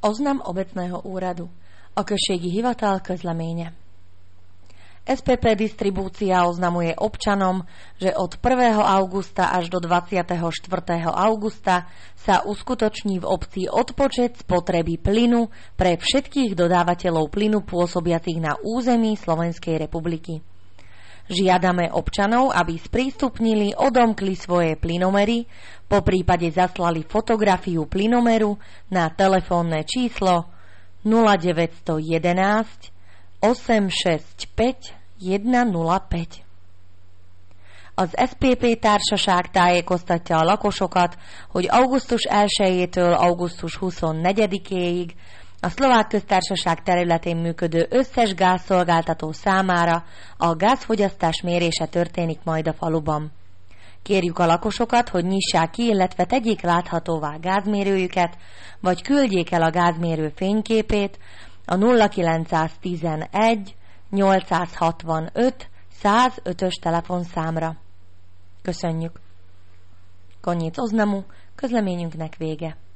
Oznam obecného úradu. A községi hivatal közleménye. SPP Distribúcia oznamuje občanom, že od 1. augusta až do 24. augusta sa uskutoční v obci odpočet spotreby plynu pre všetkých dodávateľov plynu pôsobiacich na území Slovenskej republiky. Žiadame občanov, aby sprístupnili, odomkli svoje plynomery, poprípade zaslali fotografiu plynomeru na telefónne číslo 0911 865 105. Az SPP társaság tájékoztatja a lakosokat, hogy augusztus 1-től augusztus 24-éig a Szlovák Köztársaság területén működő összes gázszolgáltató számára a gázfogyasztás mérése történik majd a faluban. Kérjük a lakosokat, hogy nyissák ki, illetve tegyék láthatóvá gázmérőjüket, vagy küldjék el a gázmérő fényképét a 0911 865 105-ös telefonszámra. Köszönjük! Koniec oznamu, közleményünknek vége.